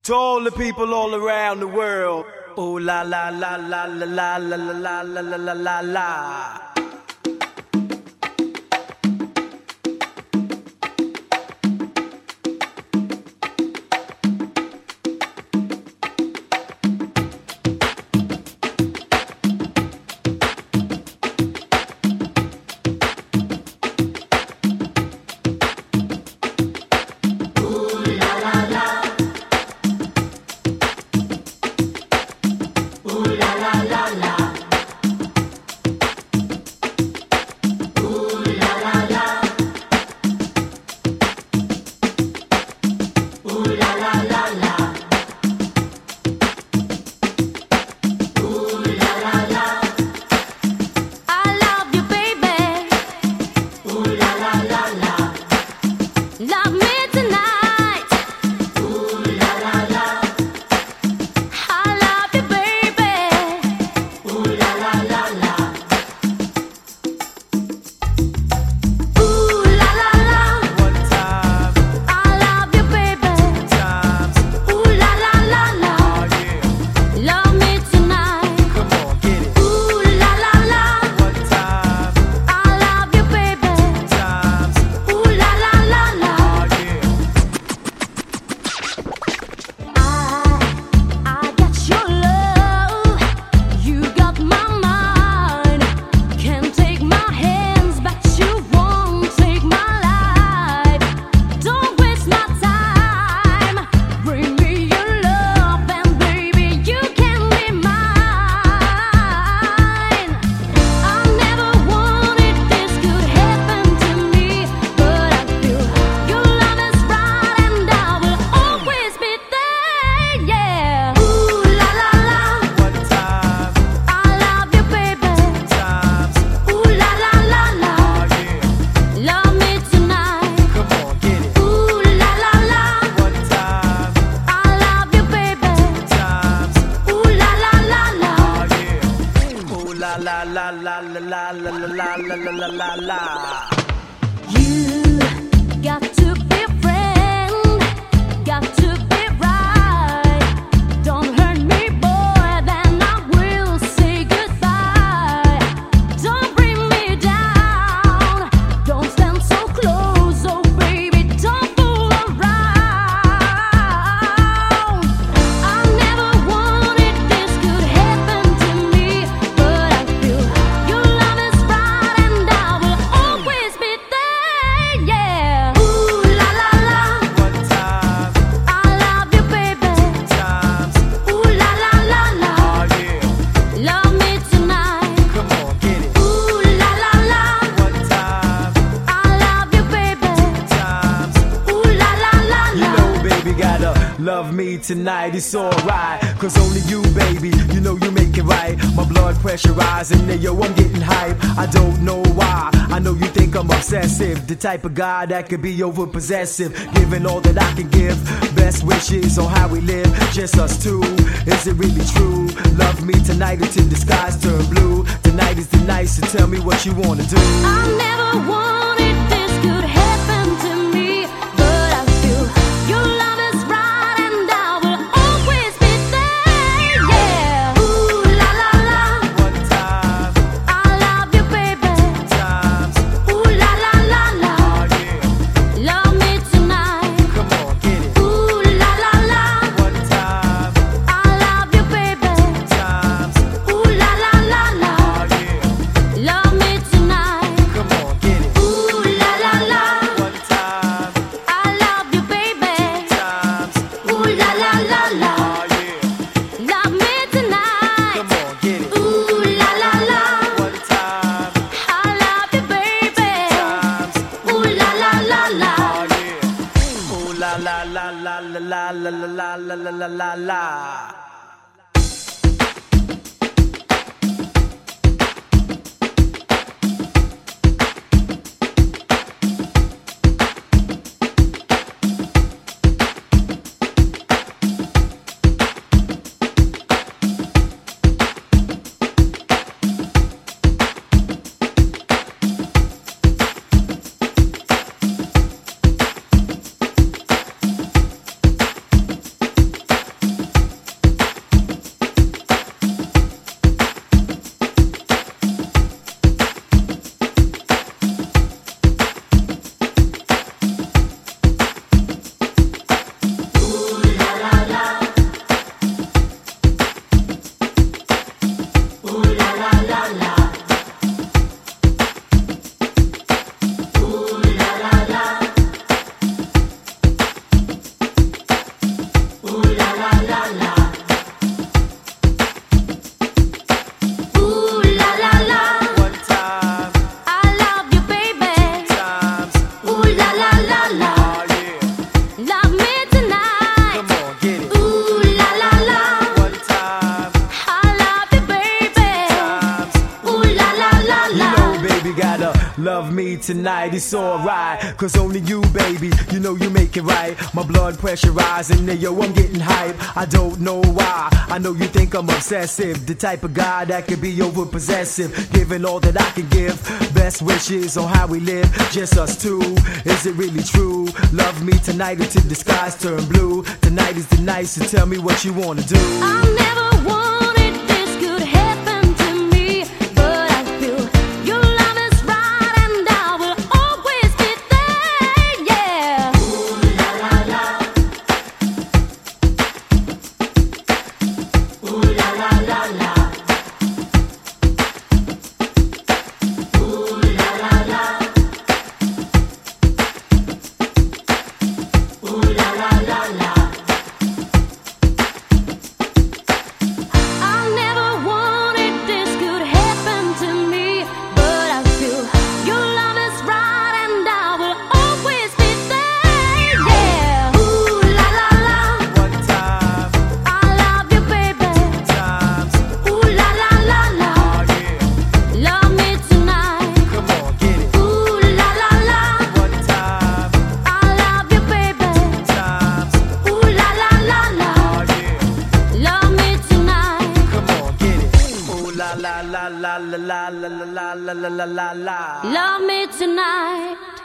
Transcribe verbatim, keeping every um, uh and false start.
To all the people all around the world. Ooh la la la la la la la la la la la la la. Tonight it's alright, cause only you, baby, you know you make it right. My blood pressure rising, and yo, I'm getting hype. I don't know why, I know you think I'm obsessive, the type of guy that could be over possessive, giving all that I can give. Best wishes on how we live, just us two. Is it really true? Love me tonight until the skies turn blue. Tonight is the night, so tell me what you wanna do. I never wanted this could happen to me, but I feel your love. La la la la. me tonight, it's alright. Cause only you, baby, you know you make it right. My blood pressure rising, and yo, I'm getting hype. I don't know why, I know you think I'm obsessive, the type of guy that could be over possessive, giving all that I can give. Best wishes on how we live, just us two. Is it really true? Love me tonight until the skies turn blue. Tonight is the night, so tell me what you wanna do. I never wanted this could happen to me, but I feel your love is right and I will always be there, yeah. Ooh la la la. Ooh la la la la. Ooh la la la. Ooh la la la la. I never wanted this could happen to me, but I feel your love is right and I will always be there, yeah. Ooh la la la. One time, I love you, baby. times, Ooh la la la la. oh yeah. Love me tonight. Come on, get it. Ooh la la la. One time, I love you, baby. times, Ooh la la la la. oh yeah. Love me tonight. Come on, get it. Ooh la la la la la la la la la la la la la. Love me tonight.